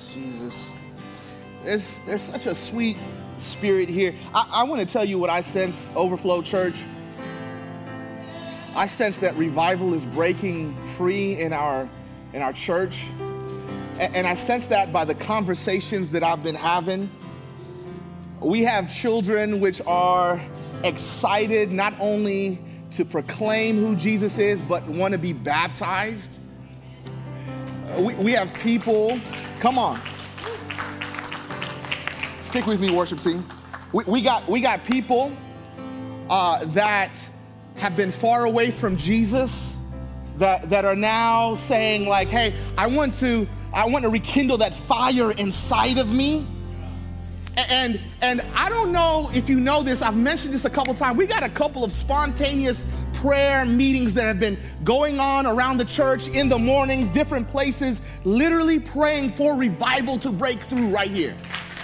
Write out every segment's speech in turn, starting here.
Jesus. There's such a sweet spirit here. I want to tell you what I sense, Overflow Church. I sense that revival is breaking free in our church. And I sense that by the conversations that I've been having. We have children which are excited not only to proclaim who Jesus is, but want to be baptized. We have people, come on. Stick with me, worship team. We got people that have been far away from Jesus that are now saying like, hey, I want to rekindle that fire inside of me. And I don't know if you know this, I've mentioned this a couple times. We got a couple of spontaneous prayer meetings that have been going on around the church in the mornings, different places, literally praying for revival to break through right here.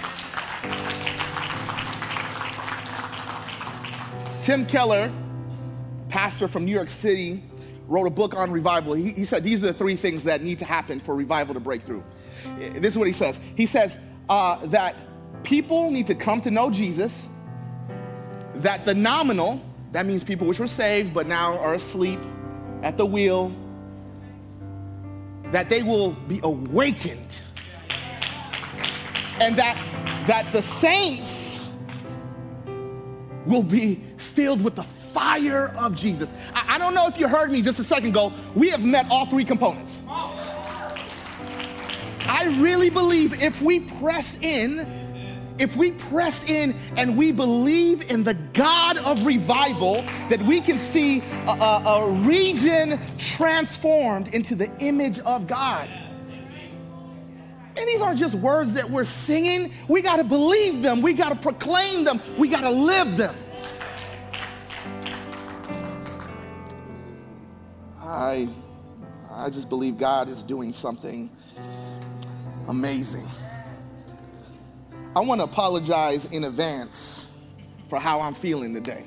Tim Keller, pastor from New York City, wrote a book on revival. He said these are the three things that need to happen for revival to break through. This is what he says. He says that people need to come to know Jesus, that the nominal, that means people which were saved but now are asleep at the wheel, that they will be awakened, and that the saints will be filled with the fire of Jesus. I don't know if you heard me just a second ago. We have met all three components. I really believe if we press in and we believe in the God of revival, that we can see a region transformed into the image of God. And these aren't just words that we're singing. We got to believe them. We got to proclaim them. We got to live them. I just believe God is doing something amazing. I want to apologize in advance for how I'm feeling today.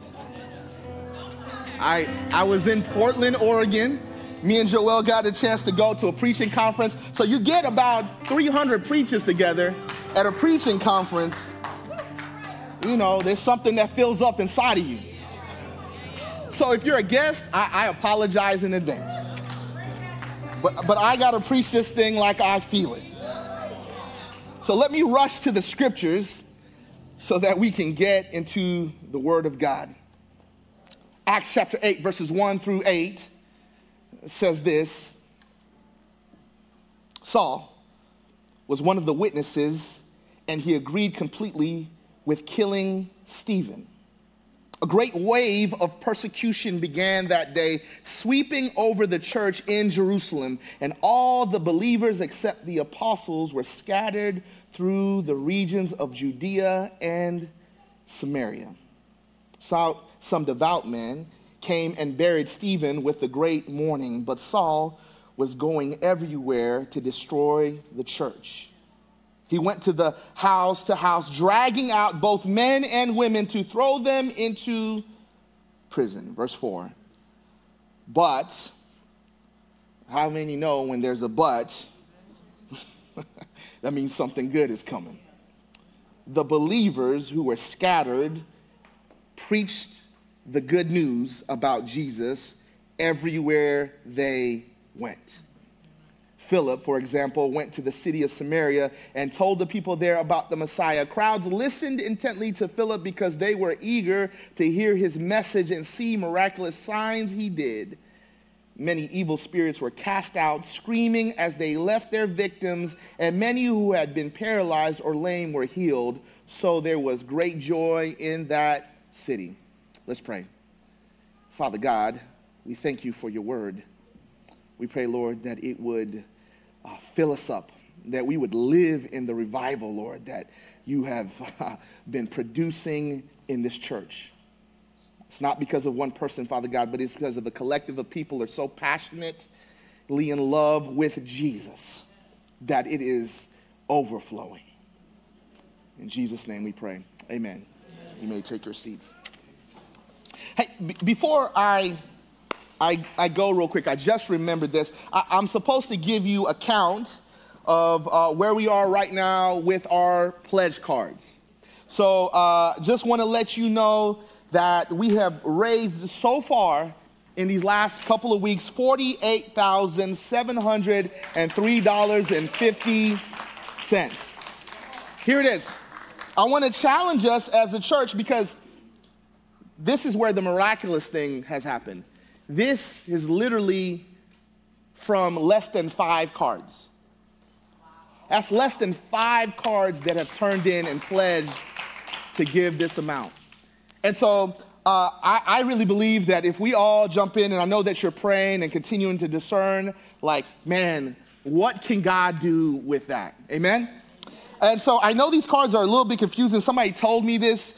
I was in Portland, Oregon. Me and Joel got a chance to go to a preaching conference. So you get about 300 preachers together at a preaching conference. You know, there's something that fills up inside of you. So if you're a guest, I apologize in advance. But I got to preach this thing like I feel it. So let me rush to the scriptures so that we can get into the Word of God. Acts chapter 8, verses 1 through 8 says this. Saul was one of the witnesses, and he agreed completely with killing Stephen. A great wave of persecution began that day, sweeping over the church in Jerusalem, and all the believers except the apostles were scattered through the regions of Judea and Samaria. So, some devout men came and buried Stephen with a great mourning, but Saul was going everywhere to destroy the church. He went to the house, dragging out both men and women to throw them into prison. Verse 4. But, how many know when there's a but, that means something good is coming? The believers who were scattered preached the good news about Jesus everywhere they went. Philip, for example, went to the city of Samaria and told the people there about the Messiah. Crowds listened intently to Philip because they were eager to hear his message and see miraculous signs he did. Many evil spirits were cast out, screaming as they left their victims, and many who had been paralyzed or lame were healed. So there was great joy in that city. Let's pray. Father God, we thank you for your word. We pray, Lord, that it would fill us up, that we would live in the revival, Lord, that you have been producing in this church. It's not because of one person, Father God, but it's because of the collective of people who are so passionately in love with Jesus that it is overflowing. In Jesus' name we pray. Amen. You may take your seats. Hey, before I go real quick, I just remembered this. I'm supposed to give you a count of where we are right now with our pledge cards. So just want to let you know that we have raised so far in these last couple of weeks $48,703.50. Here it is. I want to challenge us as a church because this is where the miraculous thing has happened. This is literally from less than 5 cards. That's less than 5 cards that have turned in and pledged to give this amount. And so I really believe that if we all jump in, and I know that you're praying and continuing to discern, like, man, what can God do with that? Amen? And so I know these cards are a little bit confusing. Somebody told me this,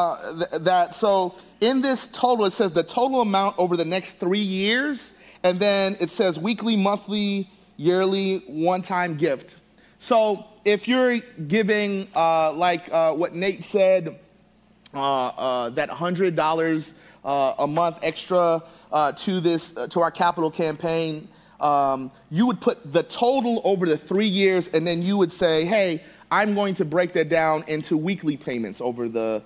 so in this total, it says the total amount over the next 3 years, and then it says weekly, monthly, yearly, one-time gift. So if you're giving, what Nate said, that $100 a month extra to our capital campaign, you would put the total over the 3 years, and then you would say, hey, I'm going to break that down into weekly payments over the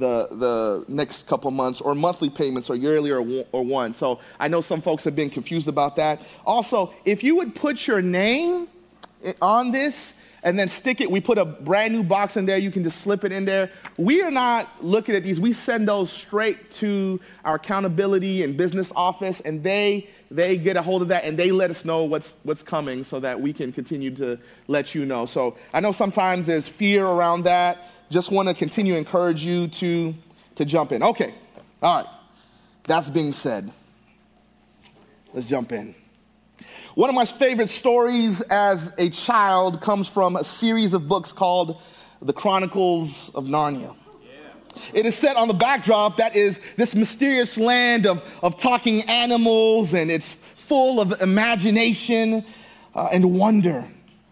next couple months, or monthly payments, or yearly, or one. So I know some folks have been confused about that. Also, if you would put your name on this and then stick it, we put a brand new box in there, you can just slip it in there. We are not looking at these. We send those straight to our accountability and business office, and they get a hold of that, and they let us know what's coming so that we can continue to let you know. So I know sometimes there's fear around that. Just want to continue to encourage you to jump in. Okay, all right. That's being said, let's jump in. One of my favorite stories as a child comes from a series of books called The Chronicles of Narnia. It is set on the backdrop that is this mysterious land of talking animals, and it's full of imagination and wonder.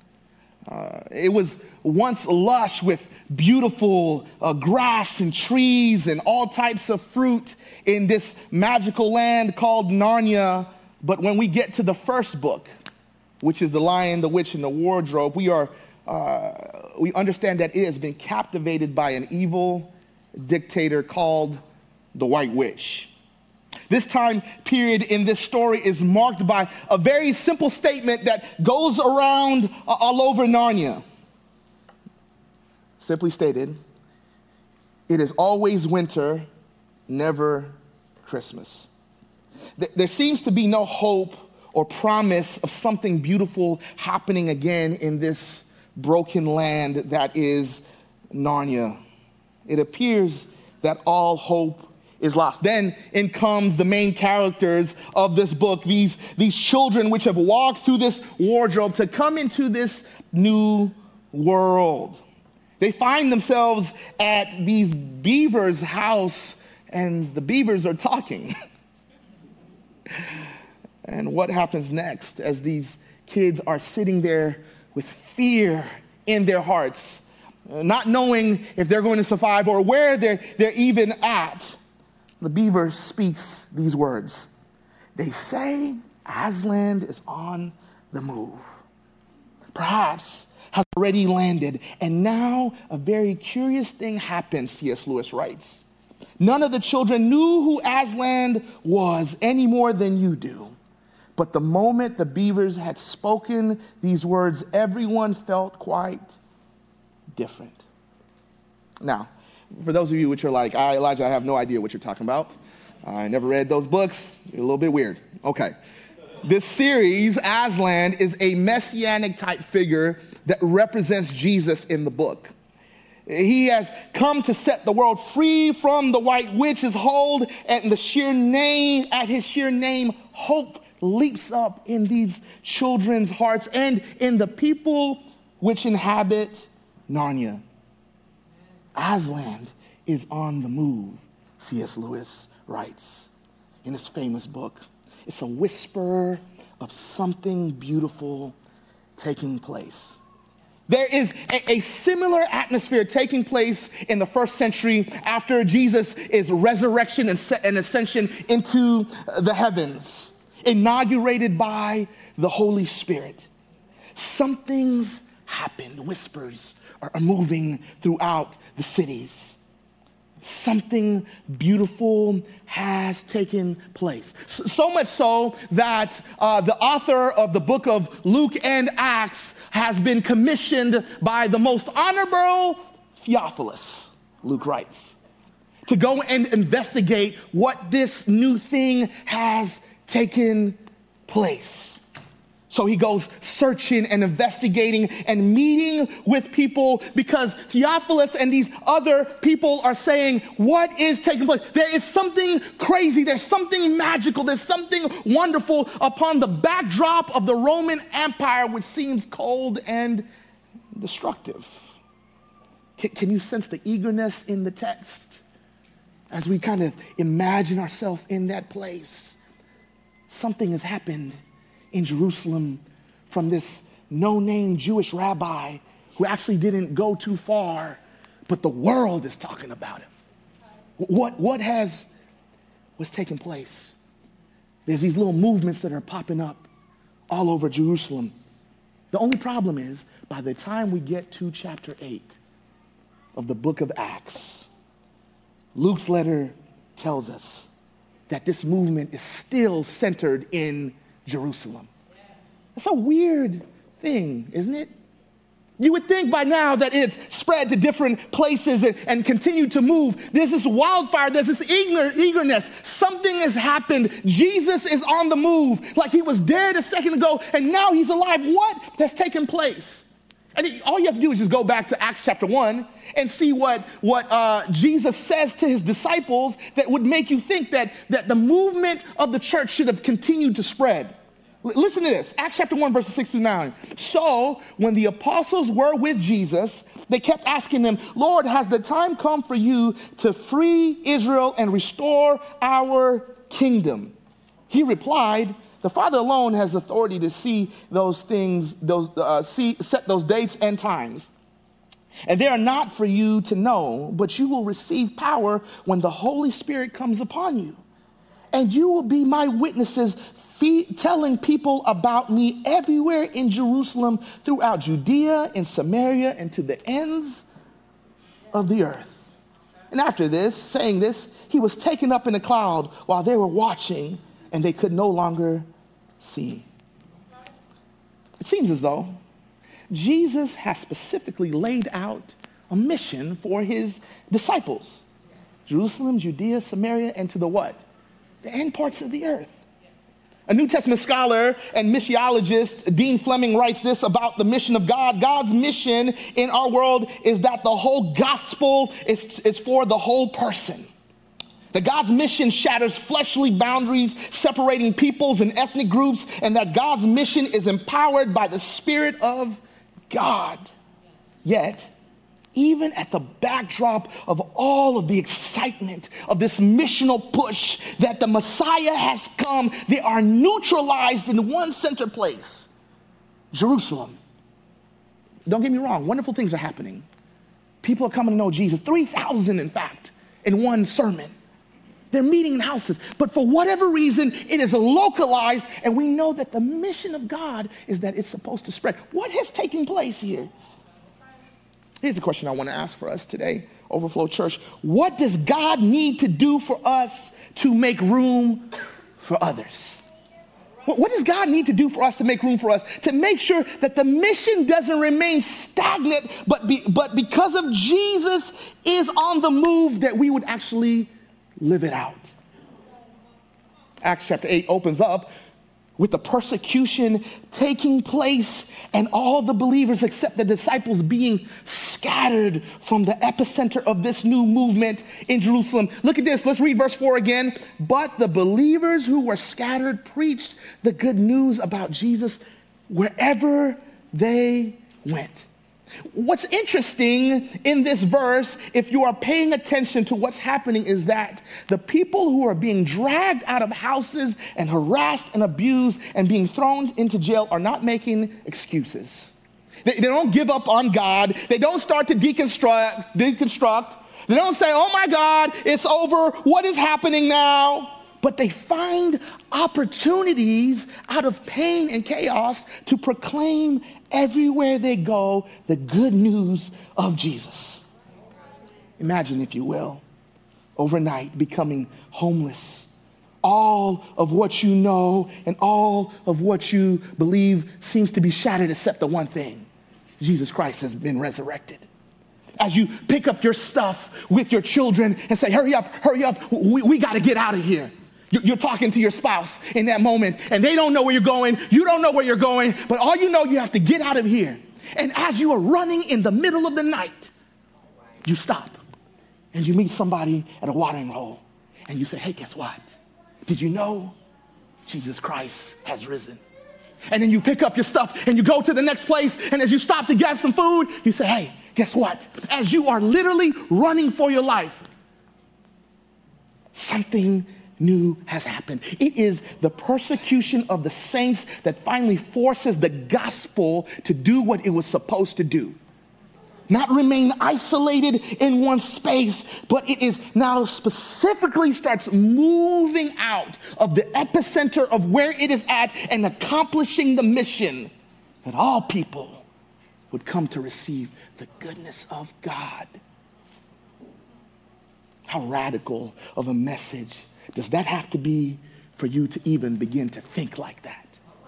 It was once lush with beautiful grass and trees and all types of fruit in this magical land called Narnia. But when we get to the first book, which is The Lion, the Witch, and the Wardrobe, we understand that it has been captivated by an evil dictator called the White Witch. This time period in this story is marked by a very simple statement that goes around all over Narnia. Simply stated, it is always winter, never Christmas. There seems to be no hope or promise of something beautiful happening again in this broken land that is Narnia. It appears that all hope is lost. Then in comes the main characters of this book, these children which have walked through this wardrobe to come into this new world. They find themselves at these beavers' house, and the beavers are talking. And what happens next as these kids are sitting there with fear in their hearts, not knowing if they're going to survive or where they're even at? The beaver speaks these words. They say Aslan is on the move. Perhaps has already landed. And now a very curious thing happens, C.S. Lewis writes. None of the children knew who Aslan was any more than you do. But the moment the beavers had spoken these words, everyone felt quite different. Now, for those of you which are like, Elijah, I have no idea what you're talking about. I never read those books. You're a little bit weird. Okay. This series, Aslan, is a messianic type figure that represents Jesus in the book. He has come to set the world free from the White Witch's hold, and at his sheer name, hope leaps up in these children's hearts and in the people which inhabit Narnia. Aslan is on the move, C.S. Lewis writes in his famous book. It's a whisper of something beautiful taking place. There is a similar atmosphere taking place in the first century after Jesus' resurrection and ascension into the heavens, inaugurated by the Holy Spirit. something's happened. Whispers are moving throughout the cities. Something beautiful has taken place. So much so that the author of the book of Luke and Acts has been commissioned by the most honorable Theophilus, Luke writes, to go and investigate what this new thing has taken place. So he goes searching and investigating and meeting with people because Theophilus and these other people are saying, what is taking place? There is something crazy. There's something magical. There's something wonderful upon the backdrop of the Roman Empire, which seems cold and destructive. Can you sense the eagerness in the text as we kind of imagine ourselves in that place? Something has happened in Jerusalem from this no-name Jewish rabbi who actually didn't go too far, but the world is talking about him. What's taking place? There's these little movements that are popping up all over Jerusalem. The only problem is, by the time we get to chapter 8 of the book of Acts, Luke's letter tells us that this movement is still centered in Jerusalem. That's a weird thing, isn't it? You would think by now that it's spread to different places and continued to move. There's this wildfire, there's this eagerness. Something has happened. Jesus is on the move, like he was dead a second ago, and now he's alive. What has taken place? And all you have to do is just go back to Acts chapter 1 and see what Jesus says to his disciples that would make you think that the movement of the church should have continued to spread. Listen to this, Acts chapter 1, verses 6 through 9. So when the apostles were with Jesus, they kept asking him, Lord, has the time come for you to free Israel and restore our kingdom? He replied, the Father alone has authority to see those things, set those dates and times. And they are not for you to know, but you will receive power when the Holy Spirit comes upon you. And you will be my witnesses, telling people about me everywhere in Jerusalem, throughout Judea and Samaria, and to the ends of the earth. And after this, saying this, he was taken up in a cloud while they were watching, and they could no longer see. It seems as though Jesus has specifically laid out a mission for his disciples. Jerusalem, Judea, Samaria, and to the what? The end parts of the earth. A New Testament scholar and missiologist, Dean Fleming, writes this about the mission of God. God's mission in our world is that the whole gospel is for the whole person. That God's mission shatters fleshly boundaries separating peoples and ethnic groups, and that God's mission is empowered by the Spirit of God. Yet, even at the backdrop of all of the excitement of this missional push that the Messiah has come, they are neutralized in one center place, Jerusalem. Don't get me wrong, wonderful things are happening. People are coming to know Jesus, 3,000 in fact, in one sermon. They're meeting in houses, but for whatever reason, it is localized, and we know that the mission of God is that it's supposed to spread. What has taken place here? Here's a question I want to ask for us today, Overflow Church. What does God need to do for us to make room for others? What does God need to do for us to make room for us? To make sure that the mission doesn't remain stagnant, but because of Jesus is on the move, that we would actually live it out. Acts chapter 8 opens up with the persecution taking place and all the believers except the disciples being scattered from the epicenter of this new movement in Jerusalem. Look at this. Let's read verse 4 again. But the believers who were scattered preached the good news about Jesus wherever they went. What's interesting in this verse, if you are paying attention to what's happening, is that the people who are being dragged out of houses and harassed and abused and being thrown into jail are not making excuses. They don't give up on God. They don't start to deconstruct. They don't say, oh my God, it's over. What is happening now? But they find opportunities out of pain and chaos to proclaim everywhere they go, the good news of Jesus. Imagine, if you will, overnight becoming homeless. All of what you know and all of what you believe seems to be shattered except the one thing: Jesus Christ has been resurrected. As you pick up your stuff with your children and say, hurry up, we got to get out of here. You're talking to your spouse in that moment, and they don't know where you're going. You don't know where you're going, but all you know, you have to get out of here. And as you are running in the middle of the night, you stop and you meet somebody at a watering hole and you say, hey, guess what? Did you know Jesus Christ has risen? And then you pick up your stuff and you go to the next place, and as you stop to get some food, you say, hey, guess what? As you are literally running for your life, something new has happened. It is the persecution of the saints that finally forces the gospel to do what it was supposed to do. Not remain isolated in one space, but it is now specifically starts moving out of the epicenter of where it is at and accomplishing the mission that all people would come to receive the goodness of God. How radical of a message does that have to be for you to even begin to think like that?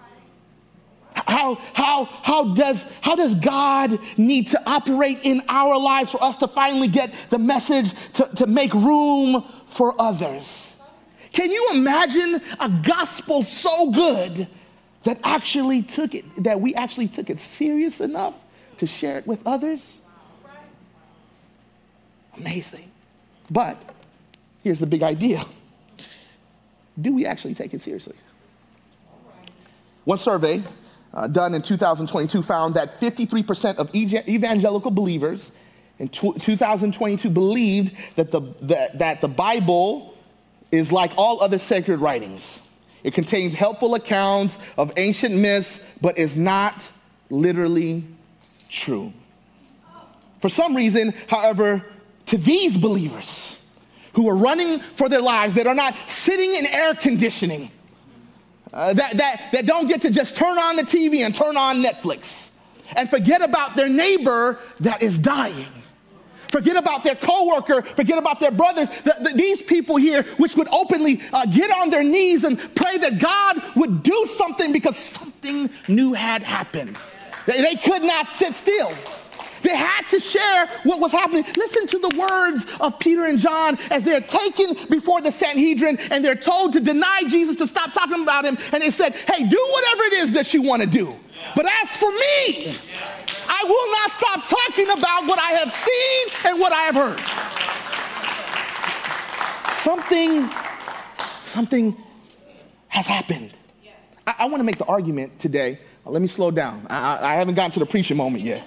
How does God need to operate in our lives for us to finally get the message to make room for others? Can you imagine a gospel so good that we actually took it serious enough to share it with others? Amazing. But here's the big idea. Do we actually take it seriously? One survey done in 2022 found that 53% of evangelical believers in 2022 believed that the Bible is like all other sacred writings. It contains helpful accounts of ancient myths, but is not literally true. For some reason, however, to these believers who are running for their lives, that are not sitting in air conditioning, that don't get to just turn on the TV and turn on Netflix and forget about their neighbor that is dying. Forget about their coworker, forget about their brothers. These people here, which would openly get on their knees and pray that God would do something because something new had happened. They could not sit still. They had to share what was happening. Listen to the words of Peter and John as they're taken before the Sanhedrin and they're told to deny Jesus, to stop talking about him. And they said, hey, do whatever it is that you want to do. But as for me, I will not stop talking about what I have seen and what I have heard. Something has happened. I want to make the argument today. Let me slow down. I haven't gotten to the preaching moment yet.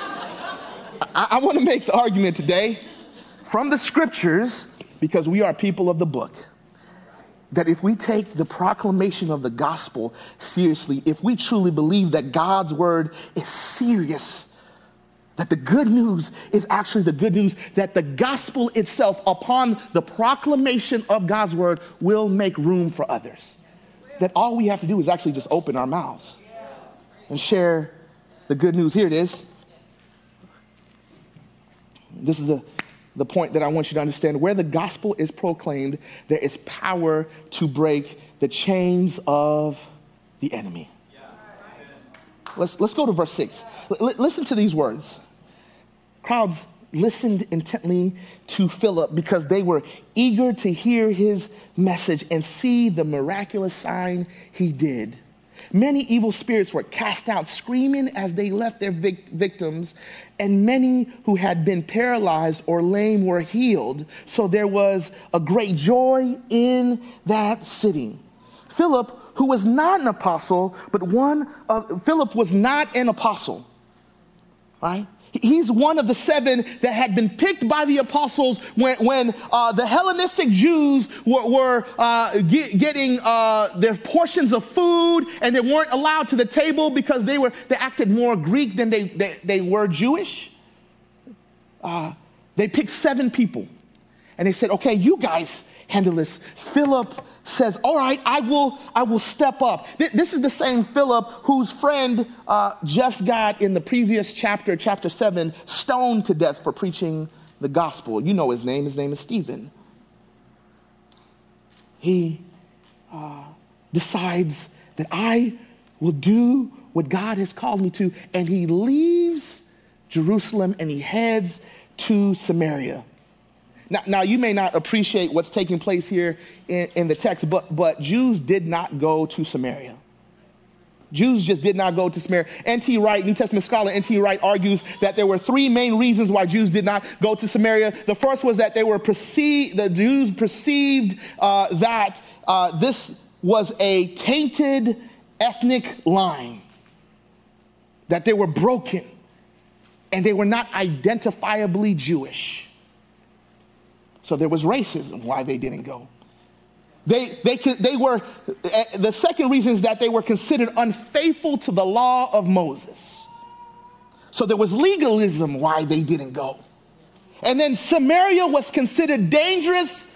I want to make the argument today from the scriptures, because we are people of the book, that if we take the proclamation of the gospel seriously, if we truly believe that God's word is serious, that the good news is actually the good news, that the gospel itself, upon the proclamation of God's word, will make room for others, that all we have to do is actually just open our mouths and share the good news. Here it is. This is the point that I want you to understand. Where the gospel is proclaimed, there is power to break the chains of the enemy. Let's go to verse 6. Listen to these words. Crowds listened intently to Philip because they were eager to hear his message and see the miraculous sign he did. Many evil spirits were cast out, screaming as they left their victims, and many who had been paralyzed or lame were healed. So there was a great joy in that city. Philip, who was not an apostle, Philip was not an apostle, right? He's one of the 7 that had been picked by the apostles when the Hellenistic Jews were getting their portions of food, and they weren't allowed to the table because they acted more Greek than they were Jewish. They picked 7 people, and they said, okay, you guys handle this. Philip says, all right, I will step up. This is the same Philip whose friend just got, in the previous chapter, chapter 7, stoned to death for preaching the gospel. You know his name. His name is Stephen. He decides that I will do what God has called me to, and he leaves Jerusalem and he heads to Samaria. Now, you may not appreciate what's taking place here in the text, but Jews did not go to Samaria. Jews just did not go to Samaria. N.T. Wright, New Testament scholar N.T. Wright, argues that there were three main reasons why Jews did not go to Samaria. The first was that the Jews perceived that this was a tainted ethnic line, that they were broken and they were not identifiably Jewish. So there was racism why they didn't go. The second reason is that they were considered unfaithful to the law of Moses. So there was legalism why they didn't go. And then Samaria was considered dangerous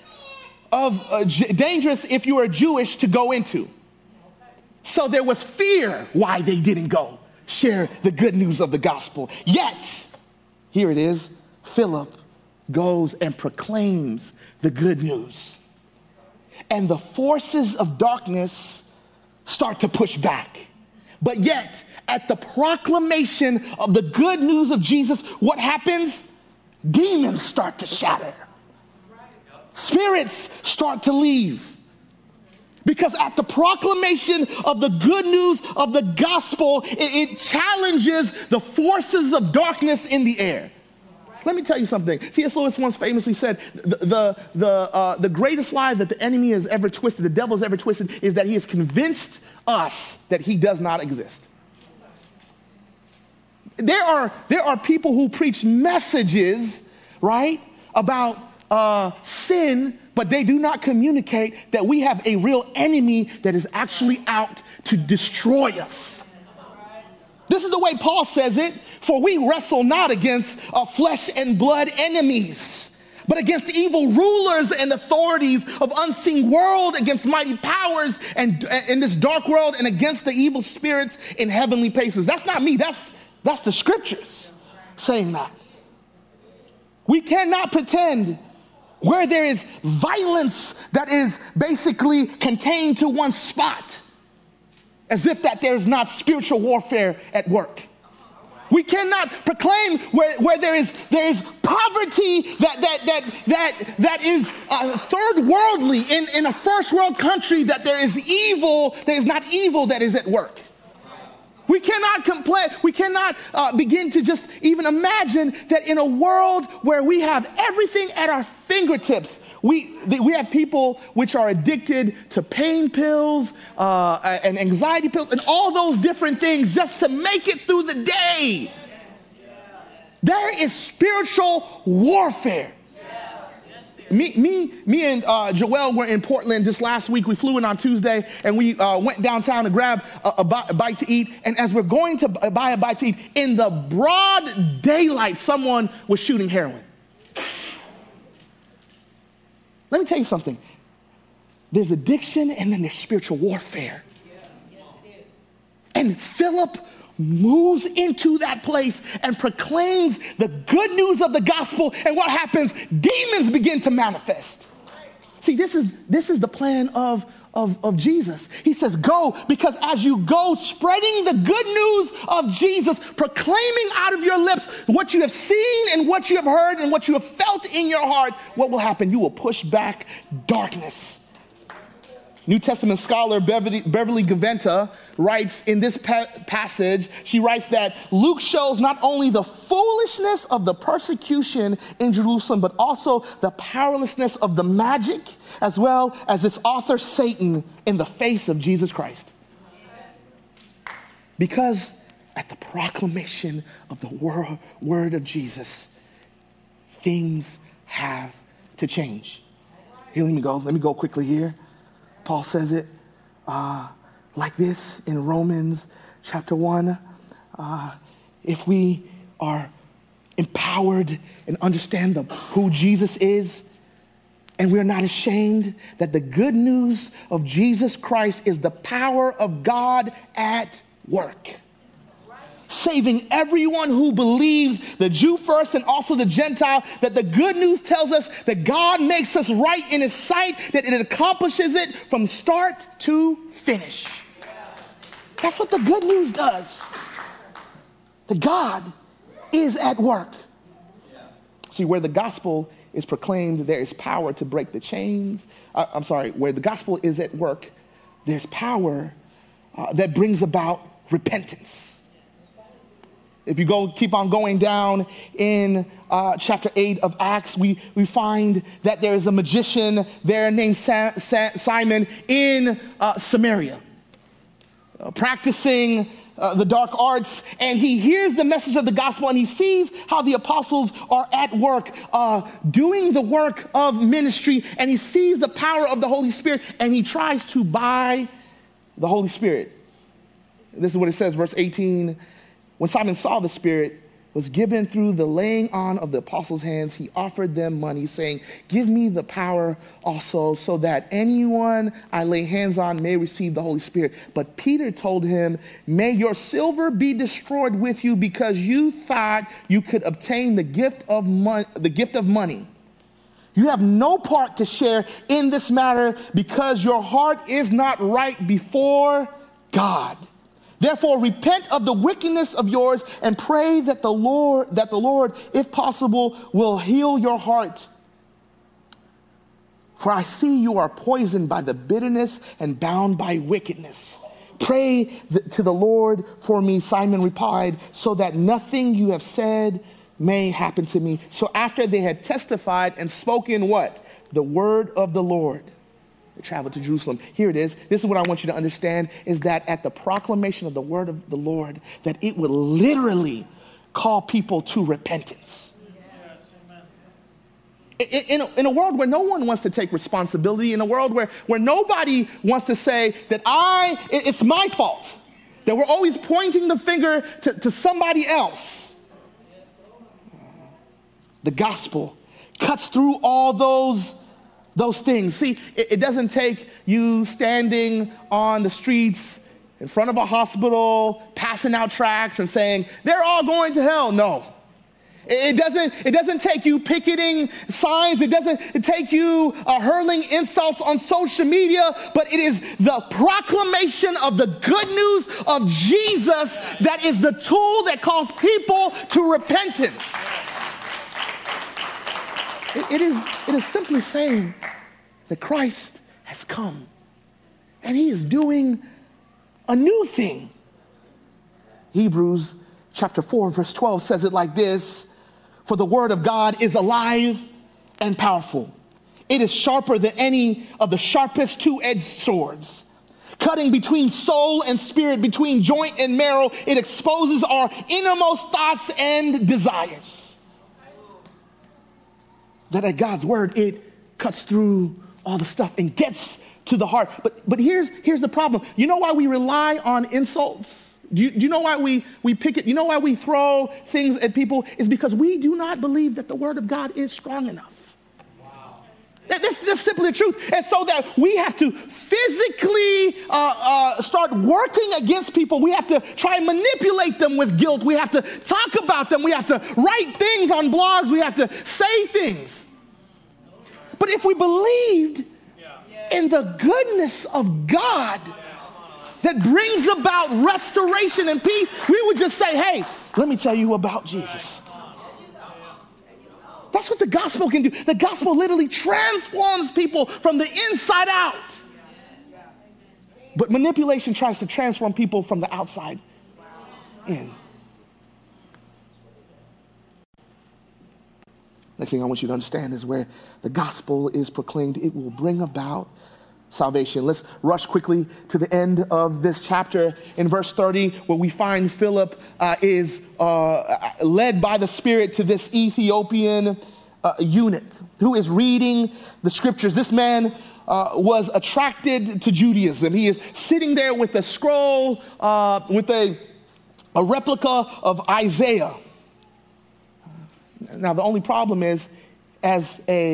if you were Jewish to go into. So there was fear why they didn't go share the good news of the gospel. Yet, here it is, Philip goes and proclaims the good news. And the forces of darkness start to push back. But yet, at the proclamation of the good news of Jesus, what happens? Demons start to shatter. Spirits start to leave. Because at the proclamation of the good news of the gospel, it challenges the forces of darkness in the air. Let me tell you something. C.S. Lewis once famously said, the greatest lie that the enemy has ever twisted, the devil has ever twisted, is that he has convinced us that he does not exist. There are people who preach messages, right, about sin, but they do not communicate that we have a real enemy that is actually out to destroy us. This is the way Paul says it, for we wrestle not against flesh and blood enemies, but against evil rulers and authorities of unseen world, against mighty powers and in this dark world, and against the evil spirits in heavenly places. That's not me, that's the scriptures saying that. We cannot pretend where there is violence that is basically contained to one spot, as if that there's not spiritual warfare at work. We cannot proclaim where there is poverty that is third worldly in a first world country, that there is evil, there is not evil that is at work. We cannot complain. We cannot begin to just even imagine that in a world where we have everything at our fingertips, we have people which are addicted to pain pills and anxiety pills and all those different things just to make it through the day. There is spiritual warfare. Me and Joelle were in Portland this last week. We flew in on Tuesday, and we went downtown to grab a bite to eat. And as we're going to buy a bite to eat, in the broad daylight, someone was shooting heroin. Let me tell you something. There's addiction, and then there's spiritual warfare. And Philip moves into that place and proclaims the good news of the gospel, and what happens? Demons begin to manifest. See, this is the plan of Jesus. He says, go, because as you go spreading the good news of Jesus, proclaiming out of your lips what you have seen and what you have heard and what you have felt in your heart, what will happen? You will push back darkness. New Testament scholar Beverly Gaventa writes in this passage, she writes that Luke shows not only the foolishness of the persecution in Jerusalem, but also the powerlessness of the magic, as well as its author Satan, in the face of Jesus Christ. Because at the proclamation of the word of Jesus, things have to change. Here, let me go quickly here. Paul says it like this in Romans chapter 1. If we are empowered and understand who Jesus is And we're not ashamed that the good news of Jesus Christ is the power of God at work, saving everyone who believes, the Jew first and also the Gentile. That the good news tells us that God makes us right in his sight, that it accomplishes it from start to finish. That's what the good news does. That God is at work. See, where the gospel is proclaimed, there is power to break the chains. Where the gospel is at work, there's power that brings about repentance. If you keep on going down in chapter 8 of Acts, we find that there's a magician there named Simon in Samaria, practicing the dark arts, and he hears the message of the gospel, and he sees how the apostles are at work doing the work of ministry, and he sees the power of the Holy Spirit, and he tries to buy the Holy Spirit. This is what it says, verse 18. When Simon saw the Spirit was given through the laying on of the apostles' hands, he offered them money, saying, "Give me the power also, so that anyone I lay hands on may receive the Holy Spirit." But Peter told him, "May your silver be destroyed with you, because you thought you could obtain the gift of money. You have no part to share in this matter, because your heart is not right before God. Therefore, repent of the wickedness of yours and pray that the Lord, if possible, will heal your heart. For I see you are poisoned by the bitterness and bound by wickedness. Pray to the Lord for me," Simon replied, "so that nothing you have said may happen to me." So after they had testified and spoken what? The word of the Lord, they traveled to Jerusalem. Here it is. This is what I want you to understand, is that at the proclamation of the word of the Lord, that it would literally call people to repentance. In a world where no one wants to take responsibility, in a world where nobody wants to say that it's my fault, that we're always pointing the finger to somebody else, the gospel cuts through all those things. See, it doesn't take you standing on the streets in front of a hospital, passing out tracts and saying, "They're all going to hell." No. It doesn't take you picketing signs. It doesn't take you hurling insults on social media, but it is the proclamation of the good news of Jesus that is the tool that calls people to repentance. It is simply saying that Christ has come and he is doing a new thing. Hebrews chapter 4 verse 12 says it like this: "For the word of God is alive and powerful. It is sharper than any of the sharpest two-edged swords, cutting between soul and spirit, between joint and marrow. It exposes our innermost thoughts and desires." That at God's word, it cuts through all the stuff and gets to the heart. But here's the problem. You know why we rely on insults? Do you know why we pick it? You know why we throw things at people? Is because we do not believe that the word of God is strong enough. Wow. That's simply the truth. And so that we have to physically start working against people. We have to try and manipulate them with guilt. We have to talk about them. We have to write things on blogs. We have to say things. But if we believed in the goodness of God that brings about restoration and peace, we would just say, "Hey, let me tell you about Jesus." That's what the gospel can do. The gospel literally transforms people from the inside out. But manipulation tries to transform people from the outside in. Next thing I want you to understand is where the gospel is proclaimed, it will bring about salvation. Let's rush quickly to the end of this chapter in verse 30, where we find Philip is led by the Spirit to this Ethiopian eunuch who is reading the scriptures. This man was attracted to Judaism. He is sitting there with a scroll, with a replica of Isaiah. Now, the only problem is, as a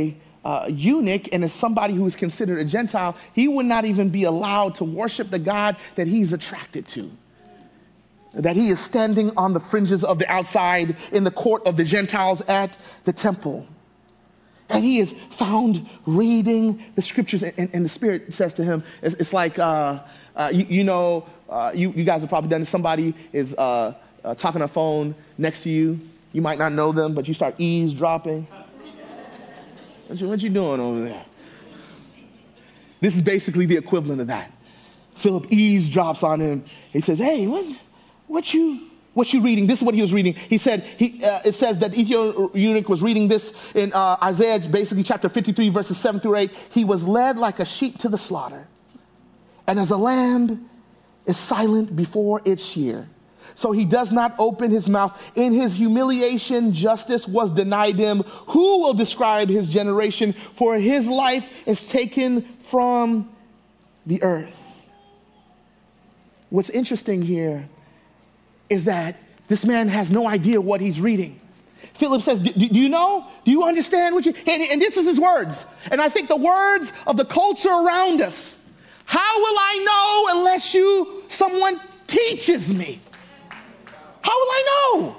eunuch and as somebody who is considered a Gentile, he would not even be allowed to worship the God that he's attracted to. That he is standing on the fringes of the outside in the court of the Gentiles at the temple. And he is found reading the scriptures, and the Spirit says to him, it's like, you guys have probably done this. Somebody is talking on a phone next to you. You might not know them, but you start eavesdropping. What you doing over there? This is basically the equivalent of that. Philip eavesdrops on him. He says, hey, what you reading? This is what he was reading. He said, it says that the Ethiopian eunuch was reading this in Isaiah, basically chapter 53, verses 7 through 8. He was led like a sheep to the slaughter, and as a lamb is silent before its shear, so he does not open his mouth. In his humiliation, justice was denied him. Who will describe his generation? For his life is taken from the earth. What's interesting here is that this man has no idea what he's reading. Philip says, do you know? Do you understand what you... And this is his words. And I think the words of the culture around us. How will I know unless someone teaches me? How will I know?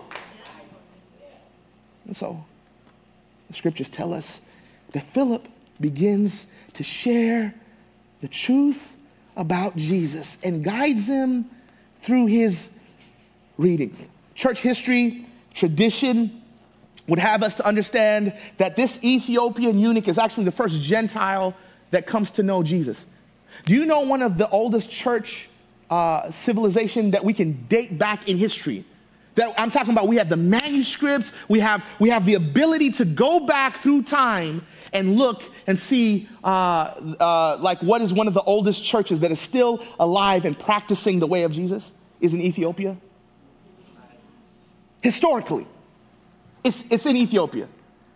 And so the scriptures tell us that Philip begins to share the truth about Jesus and guides him through his reading. Church history, tradition would have us to understand that this Ethiopian eunuch is actually the first Gentile that comes to know Jesus. Do you know one of the oldest church civilization that we can date back in history? That I'm talking about, we have the manuscripts, we have the ability to go back through time and look and see like what is one of the oldest churches that is still alive and practicing the way of Jesus is in Ethiopia. Historically, it's in Ethiopia.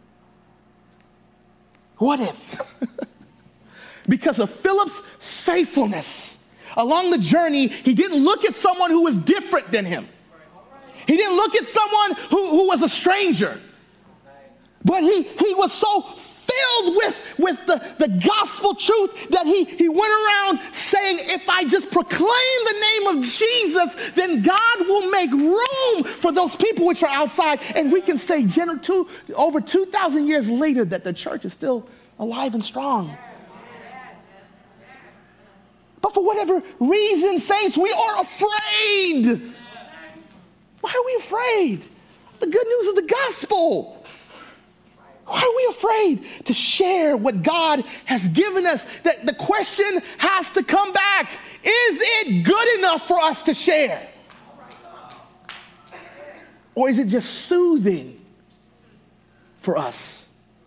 What if? Because of Philip's faithfulness along the journey, he didn't look at someone who was different than him. He didn't look at someone who was a stranger. But he was so filled with the gospel truth that he went around saying, if I just proclaim the name of Jesus, then God will make room for those people which are outside. And we can say over 2,000 years later that the church is still alive and strong. But for whatever reason, saints, we are afraid. Why are we afraid? The good news of the gospel. Why are we afraid to share what God has given us? That the question has to come back. Is it good enough for us to share? Or is it just soothing for us?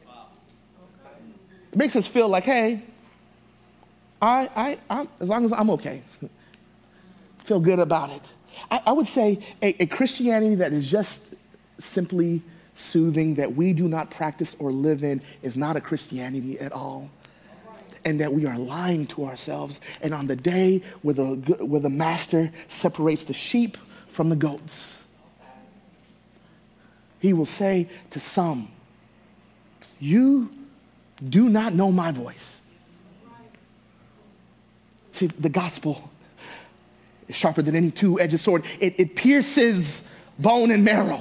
It makes us feel like, hey, I'm as long as I'm okay. Feel good about it. I would say a Christianity that is just simply soothing, that we do not practice or live in, is not a Christianity at all. And that we are lying to ourselves. And on the day where the master separates the sheep from the goats, he will say to some, you do not know my voice. See, the gospel is sharper than any two-edged sword. It pierces bone and marrow.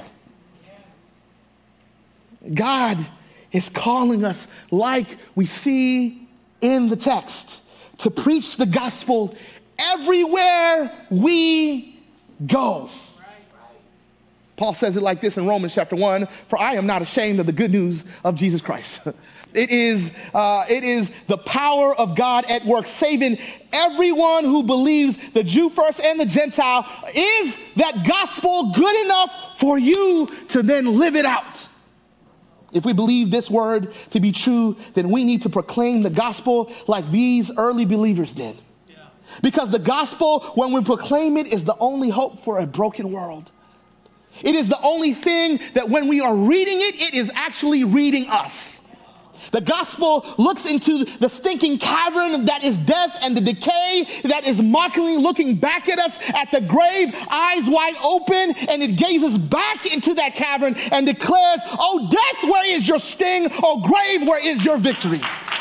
God is calling us, like we see in the text, to preach the gospel everywhere we go. Paul says it like this in Romans chapter 1, for I am not ashamed of the good news of Jesus Christ. It is the power of God at work, saving everyone who believes, the Jew first and the Gentile. Is that gospel good enough for you to then live it out? If we believe this word to be true, then we need to proclaim the gospel like these early believers did. Yeah. Because the gospel, when we proclaim it, is the only hope for a broken world. It is the only thing that when we are reading it, it is actually reading us. The gospel looks into the stinking cavern that is death and the decay that is mockingly looking back at us at the grave, eyes wide open, and it gazes back into that cavern and declares, oh, death, where is your sting? Oh, grave, where is your victory?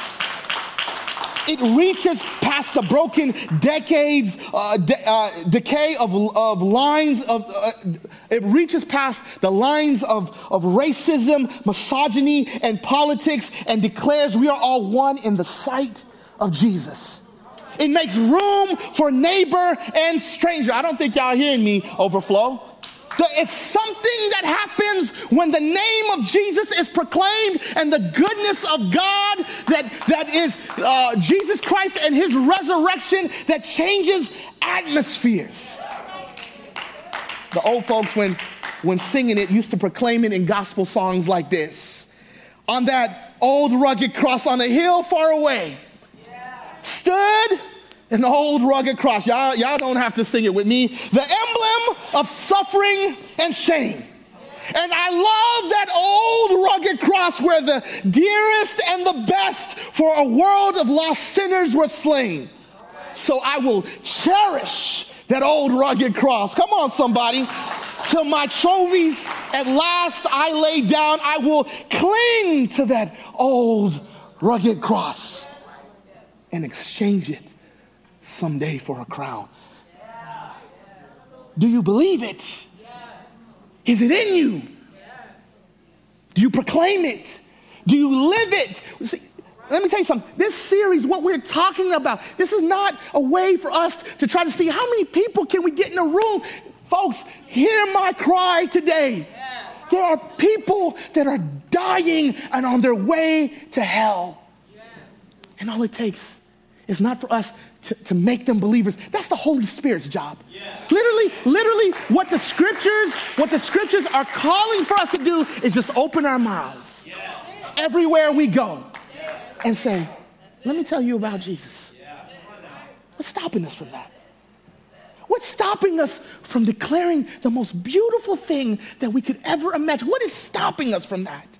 It reaches past the broken decades, decay of lines it reaches past the lines of racism, misogyny, and politics and declares we are all one in the sight of Jesus. It makes room for neighbor and stranger. I don't think y'all hearing me, Overflow. It's something that happens when the name of Jesus is proclaimed and the goodness of God that is Jesus Christ and his resurrection that changes atmospheres. The old folks, when singing it, used to proclaim it in gospel songs like this. On that old rugged cross on a hill far away stood an old rugged cross. Y'all don't have to sing it with me. The emblem of suffering and shame. And I love that old rugged cross where the dearest and the best for a world of lost sinners were slain. So I will cherish that old rugged cross. Come on, somebody. Till my trophies at last I lay down, I will cling to that old rugged cross and exchange it someday for a crown. Do you believe it? Is it in you? Do you proclaim it? Do you live it? See, let me tell you something. This series, what we're talking about, this is not a way for us to try to see how many people can we get in a room. Folks, hear my cry today. There are people that are dying and on their way to hell. And all it takes is not for us to make them believers. That's the Holy Spirit's job. Literally, what the scriptures are calling for us to do is just open our mouths everywhere we go and say, let me tell you about Jesus. What's stopping us from that? What's stopping us from declaring the most beautiful thing that we could ever imagine? What is stopping us from that?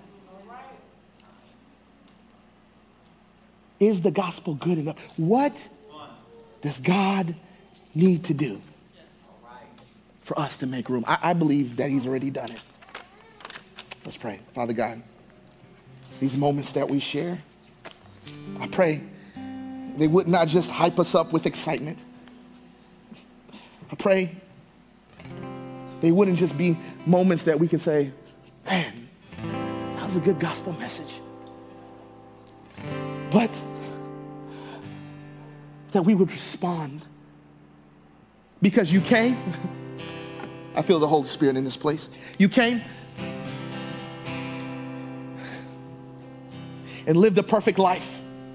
Is the gospel good enough? What does God need to do for us to make room? I believe that he's already done it. Let's pray. Father God, these moments that we share, I pray they would not just hype us up with excitement. I pray they wouldn't just be moments that we can say, man, that was a good gospel message. But that we would respond because you came. I feel the Holy Spirit in this place. You came and lived a perfect life.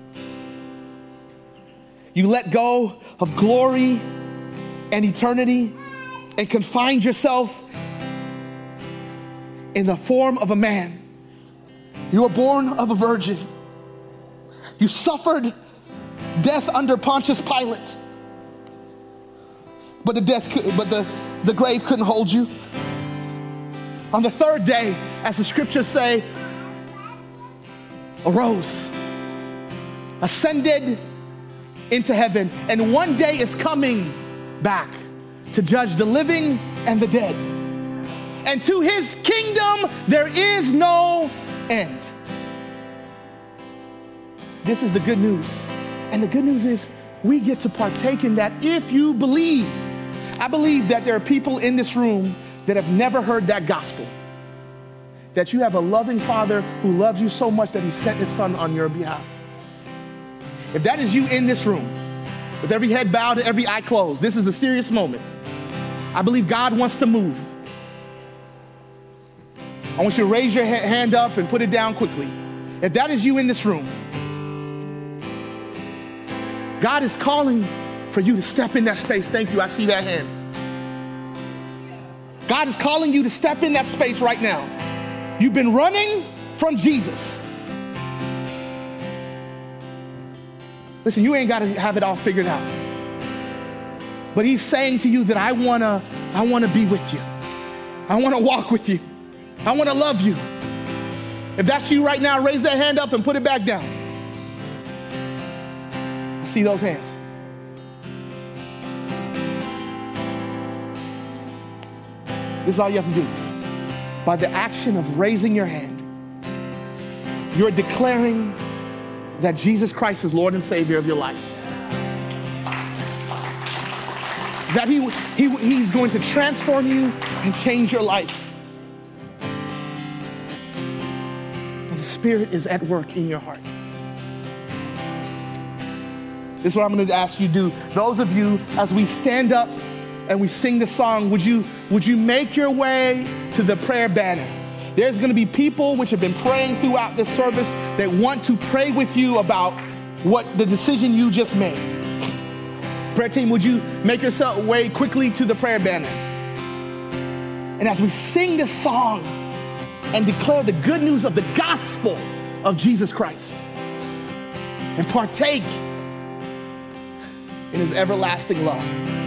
You let go of glory and eternity and confined yourself in the form of a man. You were born of a virgin. You suffered death under Pontius Pilate. But the grave couldn't hold you. On the third day, as the scriptures say, arose, ascended into heaven, and one day is coming back to judge the living and the dead. And to his kingdom there is no end. This is the good news. And the good news is we get to partake in that if you believe. I believe that there are people in this room that have never heard that gospel. That you have a loving Father who loves you so much that he sent his Son on your behalf. If that is you in this room, with every head bowed and every eye closed, this is a serious moment. I believe God wants to move. I want you to raise your hand up and put it down quickly. If that is you in this room, God is calling for you to step in that space. Thank you. I see that hand. God is calling you to step in that space right now. You've been running from Jesus. Listen, you ain't got to have it all figured out. But he's saying to you that I want to be with you. I want to walk with you. I want to love you. If that's you right now, raise that hand up and put it back down. I see those hands. This is all you have to do. By the action of raising your hand, you're declaring that Jesus Christ is Lord and Savior of your life. That he's going to transform you and change your life. And the Spirit is at work in your heart. This is what I'm going to ask you to do. Those of you, as we stand up and we sing the song, would you make your way to the prayer banner? There's going to be people which have been praying throughout this service that want to pray with you about what the decision you just made. Prayer team, would you make yourself way quickly to the prayer banner? And as we sing this song and declare the good news of the gospel of Jesus Christ and partake in his everlasting love,